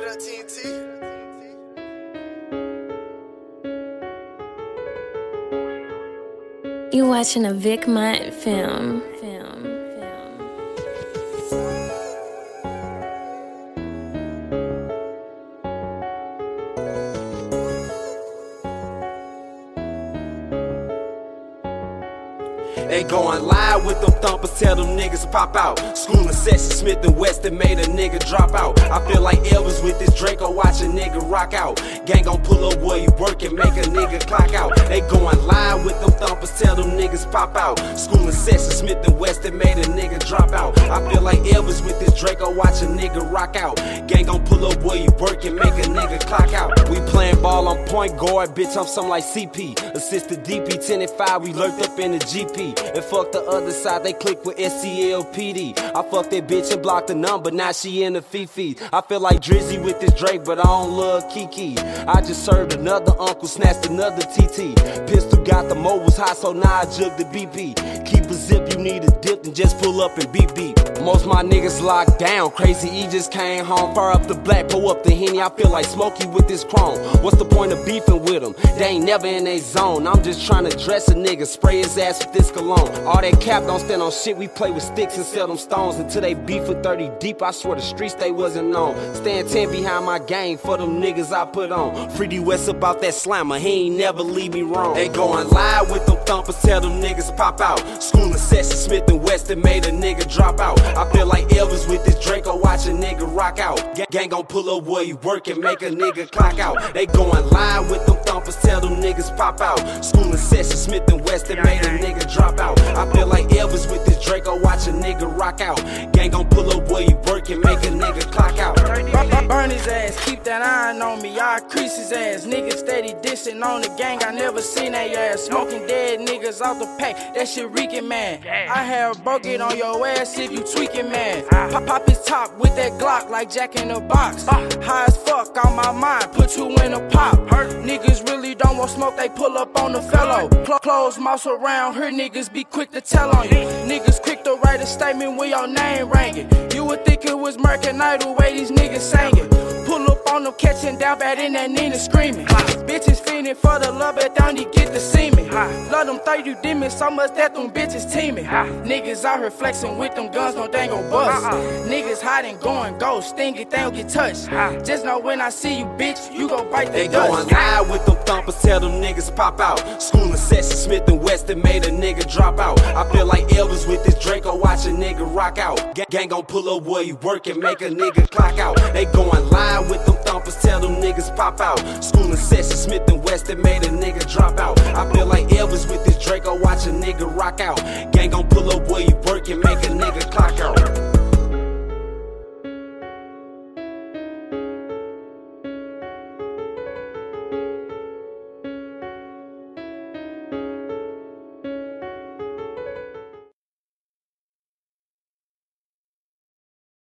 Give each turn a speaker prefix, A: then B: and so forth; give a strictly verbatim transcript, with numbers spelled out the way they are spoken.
A: up, T N T?
B: You watching a Vic Mont film. Film. Film.
C: They going live with them thumpers, tell them niggas pop out. School in session, Smith and Weston made a nigga drop out. I feel like Elvis with this Draco, watch a nigga rock out. Gang gon' pull up where you work and make a nigga clock out. They going live with them thumpers, tell them niggas pop out. School in session, Smith and Weston made a nigga drop out. I feel like Elvis with this Draco, watch a nigga rock out. Gang gon' pull up where you work and make a nigga clock out. We playin' ball on point guard, bitch, I'm something like C P. Assistant D P, ten and five, we lurked up in the G P. And fuck the other side, they click with S C L P D. I fucked that bitch and blocked the number, now she in the Fifi. I feel like Drizzy with this Drake, but I don't love Kiki. I just served another uncle, snatched another T T. Pistol got the mo was hot, so now I jug the B P. Keep a zip, you need a dip, and just pull up and beep beep. Most my niggas locked down, Crazy E just came home. Fire up the black, pull up the Henny, I feel like Smokey with this chrome. What's the point of beefing with them? They ain't never in they zone. I'm just trying to dress a nigga, spray his ass with this cologne. All that cap don't stand on shit, we play with sticks and sell them stones. Until they beef with thirty deep, I swear the streets they wasn't known. Stand ten behind my game for them niggas I put on. Free D West about that slammer, he ain't never leave me wrong. They going live with them thumpers, tell them niggas pop out. School in session, Smith and Weston made a nigga drop out. I feel like Elvis with this Draco, watch a nigga rock out. Gang gon' pull up where you work and make a nigga clock out. They going live with them thumpers, tell them niggas pop out. School in session, Smith and Weston made a nigga drop out. I feel like Elvis with this Draco, watch a nigga rock out. Gang gon' pull up where you work and make a nigga clock out.
D: Burn his ass, keep that iron on me, I crease his ass. Niggas steady dissing on the gang, I never seen that ass. Smoking dead niggas off the pack, that shit reeking, man. I have broke it on your ass if you tweaking, man. Pop, pop his top with that Glock like Jack in the Box. High as fuck on my mind, put you in a pop. Niggas really don't want smoke, they pull up on the fellow. Close mouths around here, niggas be quick to tell on you. Niggas quick to write a statement with your name ranking. You would think it was Mercanite the way these niggas sang it. Pull up on them, catching down bad in that Nina screaming. Bitches fiending for the love, but don't you get the semen. Love them thirty demons so much that them bitches teaming. Niggas out here flexing with them guns, no they gon' bust. Niggas hiding, going ghost, stingy, they don't get touched. Just know when I see you, bitch, you gon' bite the
C: They
D: dust.
C: going live with them thumpers, tell them niggas pop out. School in session, Smith and Weston made a nigga drop out. I feel like Elvis with this Draco, watch a nigga rock out. Gang gon' pull up where you work and make a nigga clock out. They going live with them thumpers, tell them niggas pop out. School in session, Smith and Weston made a nigga drop out. I feel like Elvis with this Draco, watch a nigga rock out. Gang gon' pull up where you work and make a